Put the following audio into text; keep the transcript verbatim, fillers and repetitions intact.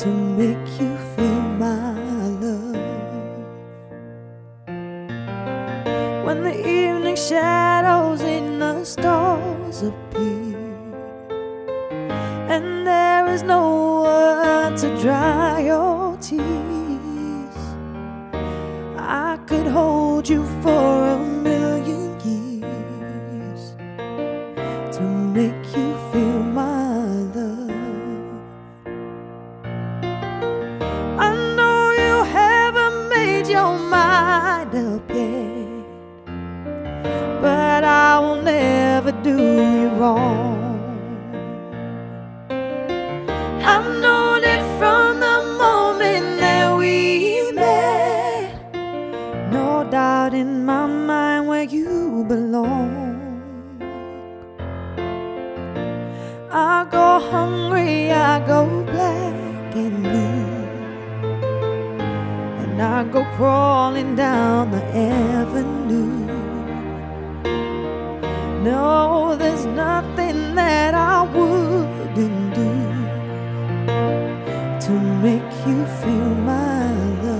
make you feel my love. When the evening shadows and the stars appear, and there is no one to dry your tears, I could hold you for a million years to make you feel my love. I know you haven't made your mind up yet, but I will never do you wrong. I've known it from the moment that we met, no doubt in my mind where you belong. I go hungry, I go black and blue, and I go crawling down the avenue. No, there's nothing that I wouldn't do to make you feel my love.